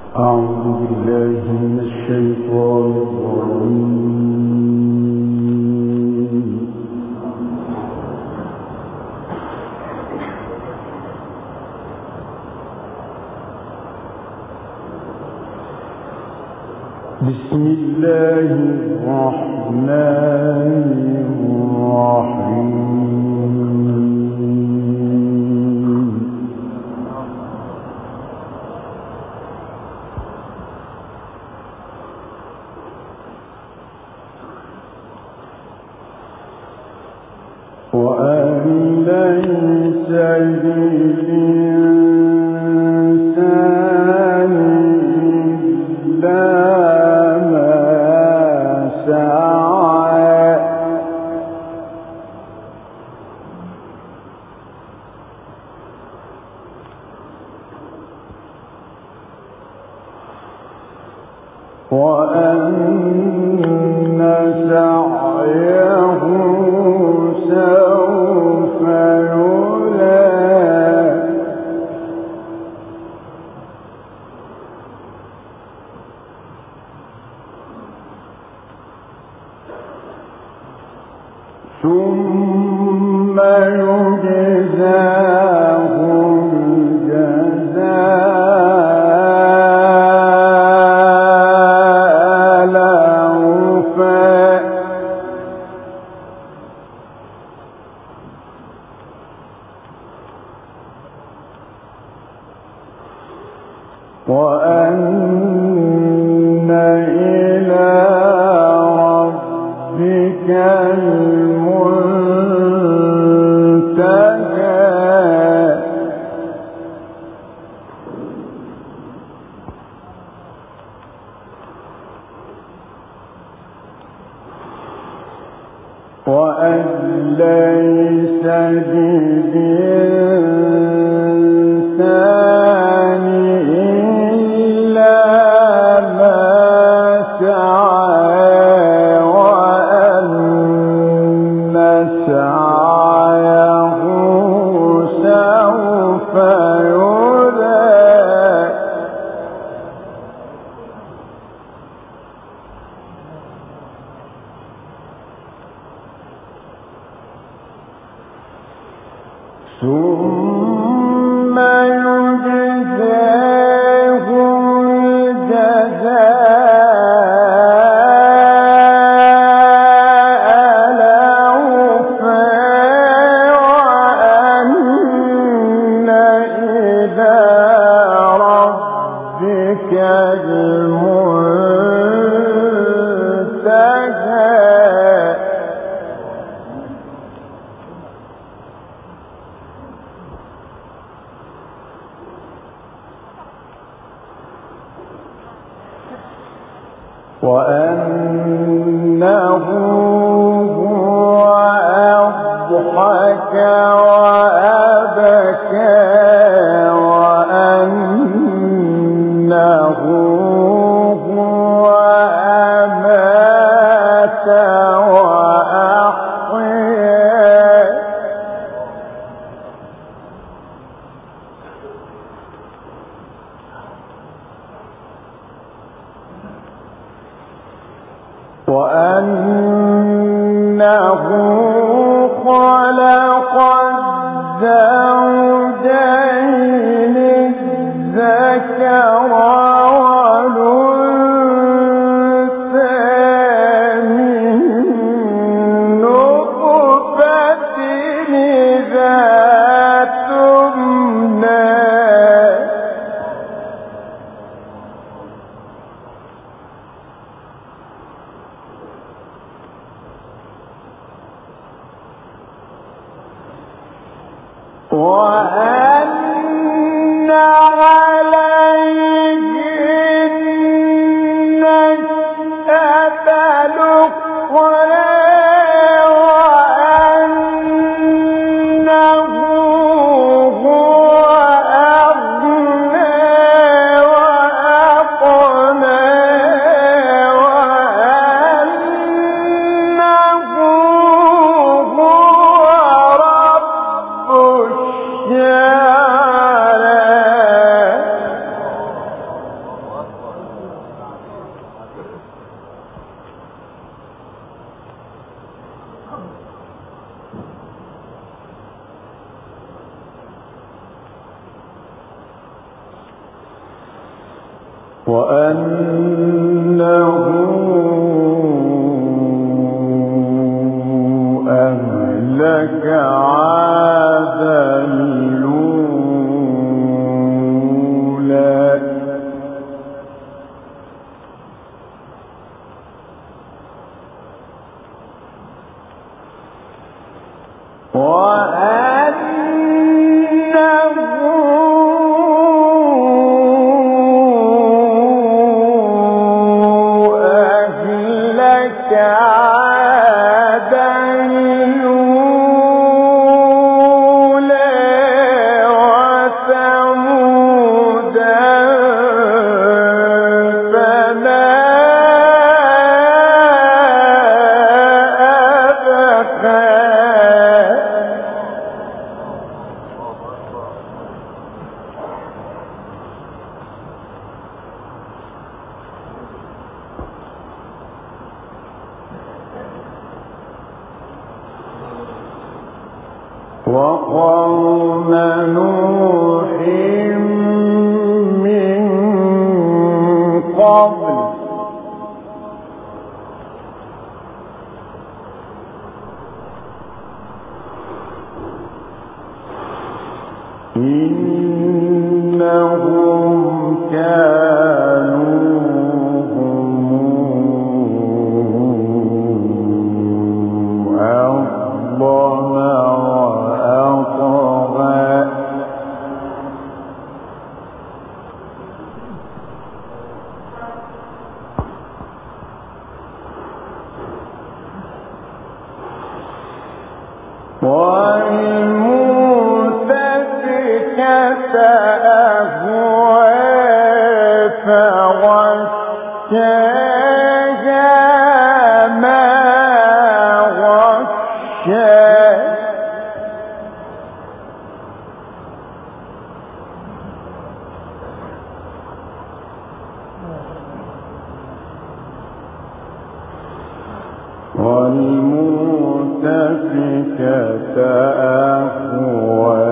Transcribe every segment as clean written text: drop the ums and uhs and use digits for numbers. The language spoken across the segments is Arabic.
بسم الله الرحمن الرحيم. وأن ليس للإنسان إلا وأن سعيه سوف يرى ثم يجزاه وأن إلى ربك المنتهى. وأن ليس للإنسان إلا ما سعى وأن سعيه سوف يرى ثم يجزاه الجزاء الأوفى وأن إلى ربك المنتهى. وأنه هو أضحك وأبكى وأنه هو أمات وأحيا وأنه خلق الزوجين الذكر والأنثى من نطفة إذا تمنى وأنه أهلك عادا الأولى وقوم نوح من قبل إنهم كانوا هم أظلم وأطغى والمؤتفكة أهوى فغشاها ما غشا والمؤتفكة أهوى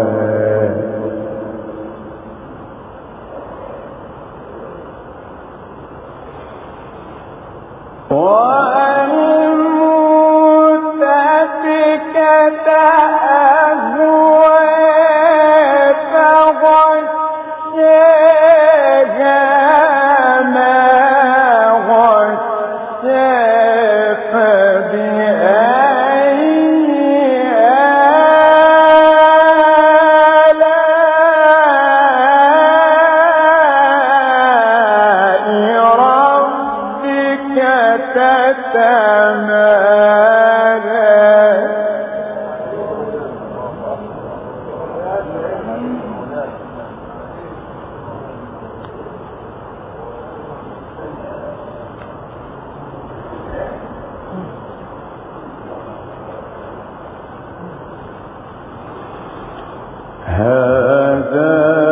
والمؤتفكة أهوى فغشاها ما غشا فبأي آلاء ربك تتمارى هذا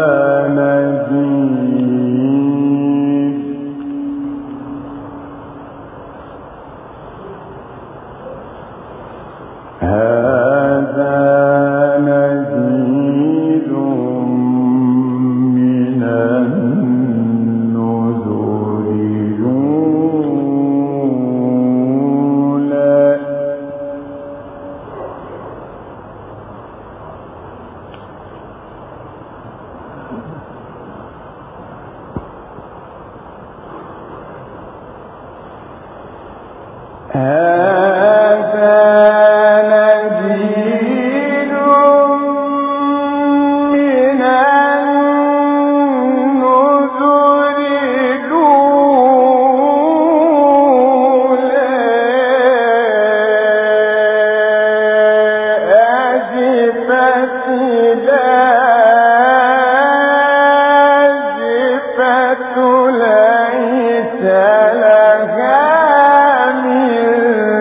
نذير هذا نذير من النذر الأولى هذا نذير من النذر الأولى أزفت لازفة ليس لها من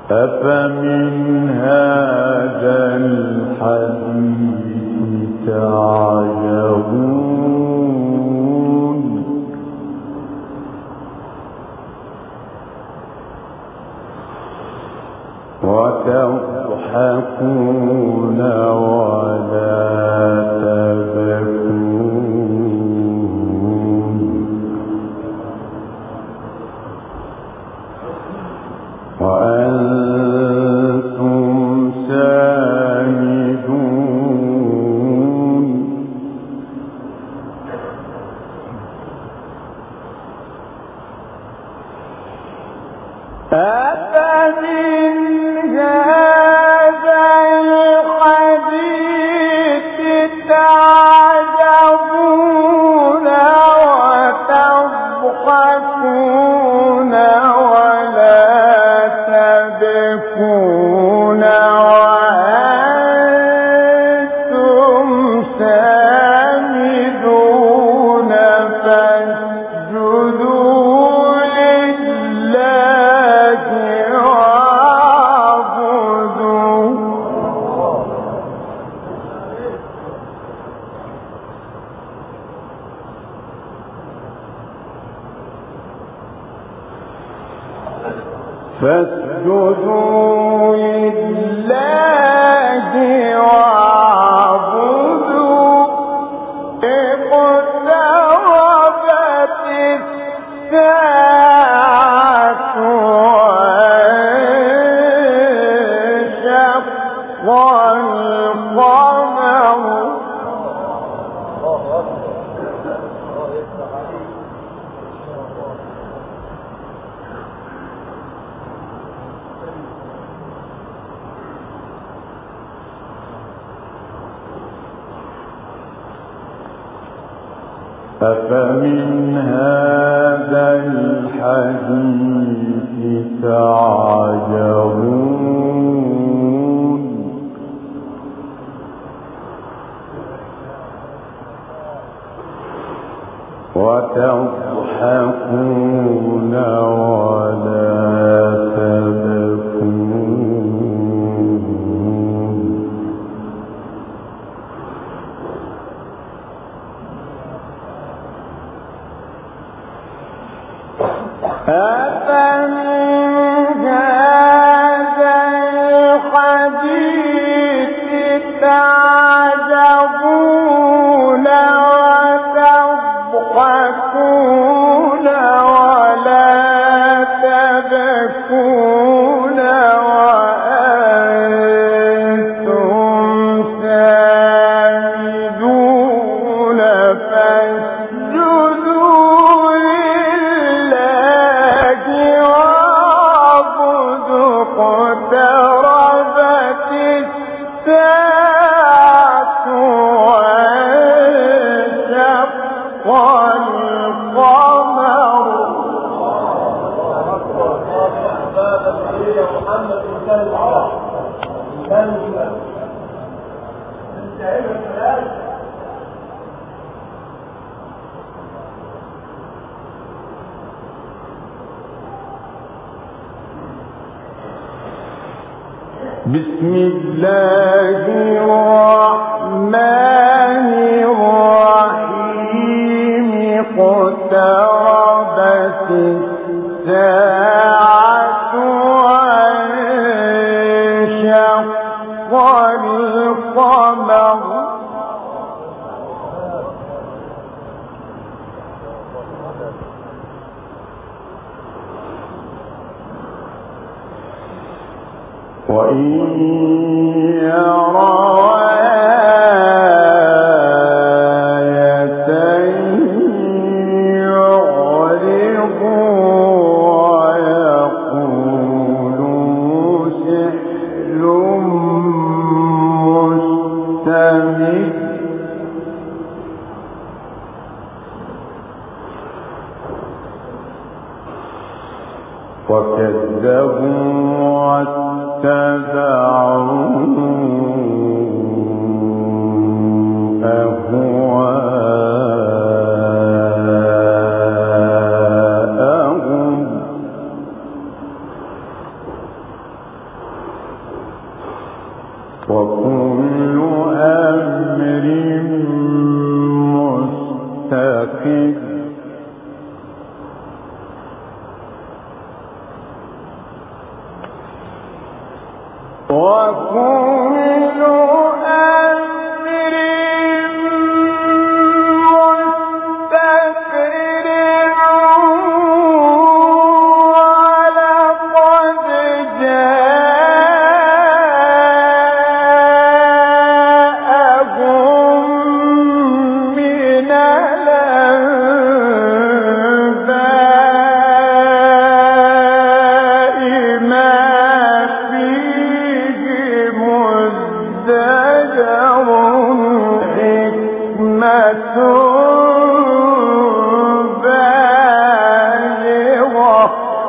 أفمن هذا الحديث تعجبون وتضحكون ولا تبكون وأنتم سامدون أفمن هذا الحديث تعجبون وتضحكون ولا تبكون وأنتم سامدون فاسجدوا لله واعبدوا فاسجدوا لله واعبدوا اقتربت الساعة وانشق القمر أفمن هذا الحديث تعجبون وتضحكون ولا تبكون أفمن هذا الحديث تعجبون وتضحكون ولا تبكون وأنتم سامدون فاسجدوا لله واعبدوا اقتربت الساعة وانشق القمر محمد إنسان العرب إنسان الجبال انتهينا الآن بسم الله الرحمن الرحيم اقتربت الساعة وانشق القمر وإن يروا آية يعرضوا ويقولوا سحر مستمر وكذبوا واتبعوا أهواءهم وكل أمر مستقر وكل أمر مستقر ولقد جاءهم من الأنباء ما فيه مزدجر حكمة بالغة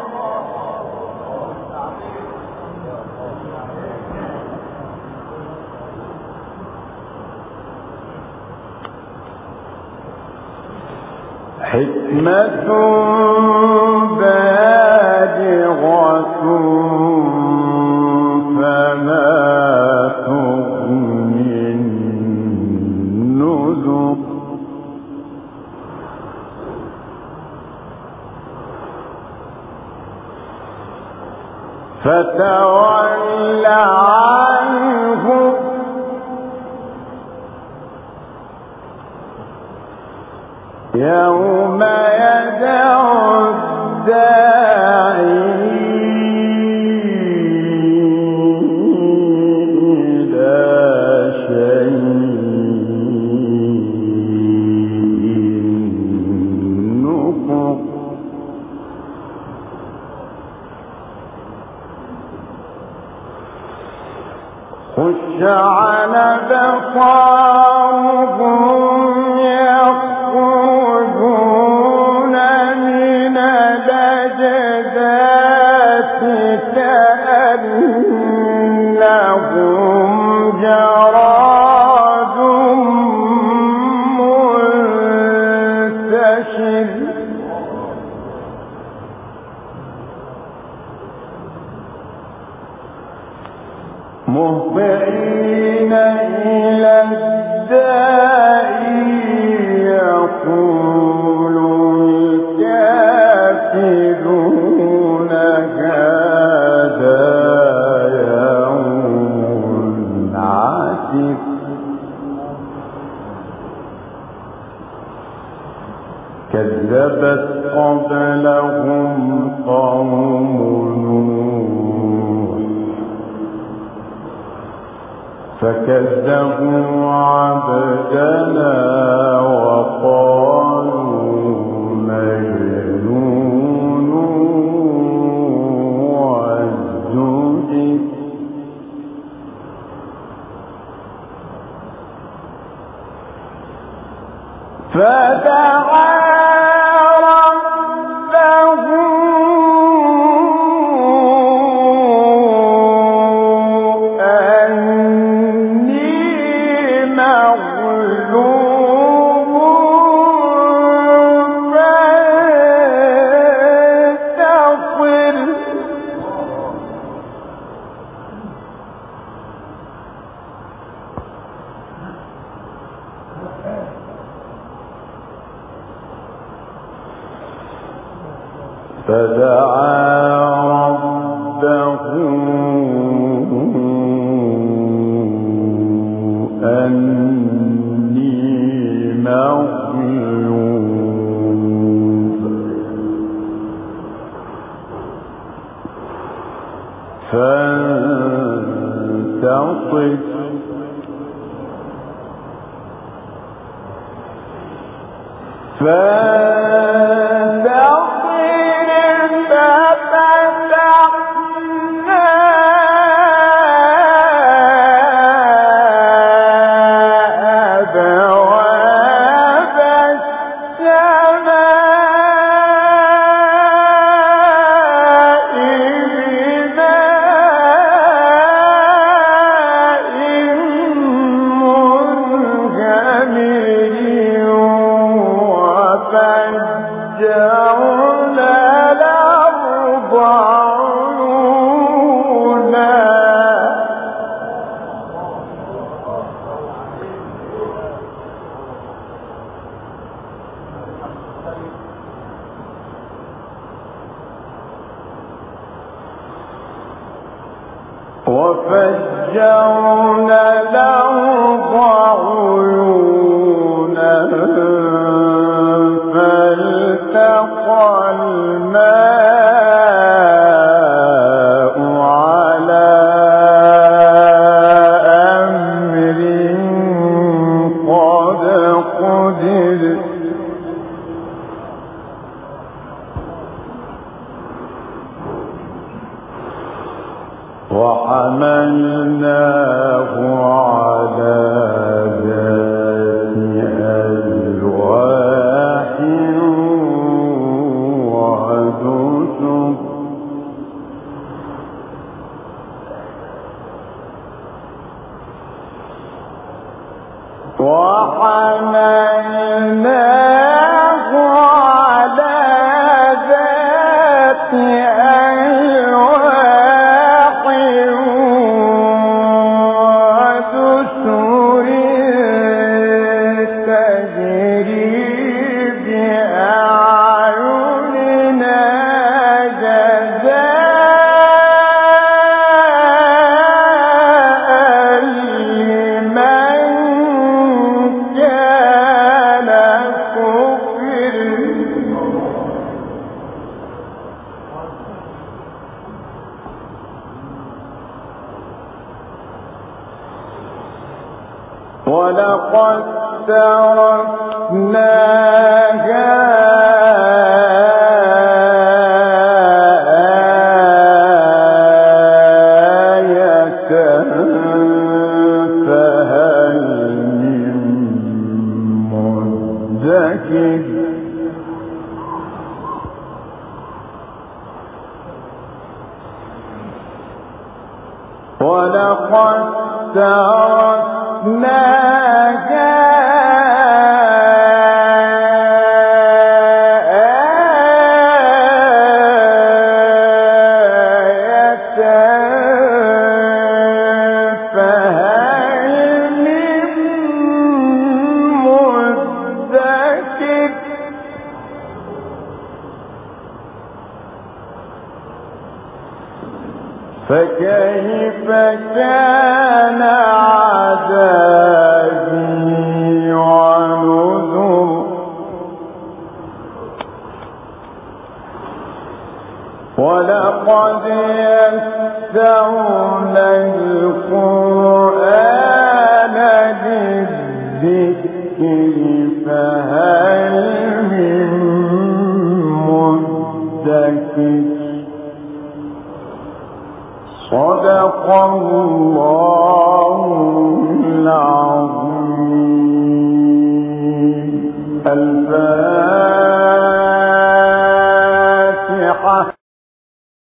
فما تغني النذر فتول عنهم يوم يدعو الداعي إلى شيء نكر خش على بصارهم يخرجون من الأجداث كأنهم جراد منتشر مهطعين إلى الداعي يقول الكافرون هذا يوم عسر كذبت قبلهم قوم نوح فكذبوا عبدنا وقالوا مجنون وازدجر فدعا ربه أني مغلوب فانتصر وفجرنا الأرض عيونا فالتقى الماء على أمر قد قدر وحملناه على ذات ألواح ودسر وحملناه على ذات ألواح ودسر تجري بأعيننا جزاء لمن كان كفر ولقد تركناها آية فهل من مدكر ولقد تركناها آية فهل من مدكر فكيف كان عذابي ونذر ولقد يسرنا القرآن للذكر فهل من مدكر صدق الله